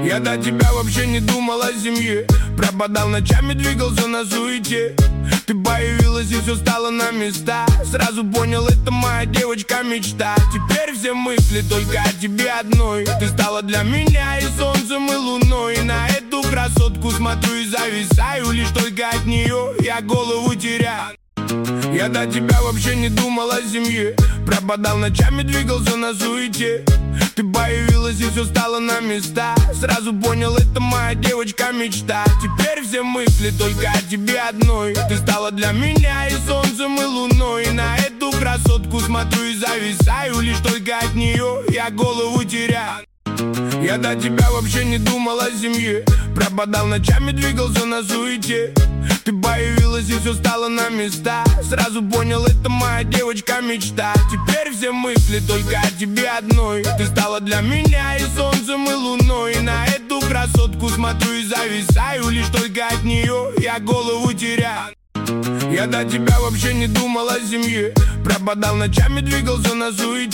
Я до тебя вообще не думал о семье, пропадал ночами, двигался на суете. Ты появилась и все стало на места. Сразу понял, это моя девочка-мечта. Теперь все мысли только о тебе одной. Ты стала для меня и солнцем, и луной. И на эту красотку смотрю и зависаю. Лишь только от нее я голову теряю. Я до тебя вообще не думал о семье, пропадал ночами, двигался на суете. Ты появилась и все стало на места. Сразу понял, это моя девочка-мечта. Теперь все мысли только о тебе одной. Ты стала для меня и солнцем, и луной. И на эту красотку смотрю и зависаю. Лишь только от нее я голову теряю. Я до тебя вообще не думал о семье, пропадал ночами, двигался на суете. Ты появилась и все стало на места. Сразу понял, это моя девочка-мечта. Теперь все мысли только о тебе одной. Ты стала для меня и солнцем, и луной. И на эту красотку смотрю и зависаю. Лишь только от нее я голову теряю. Я до тебя вообще не думал о семье, пропадал ночами, двигался на суете.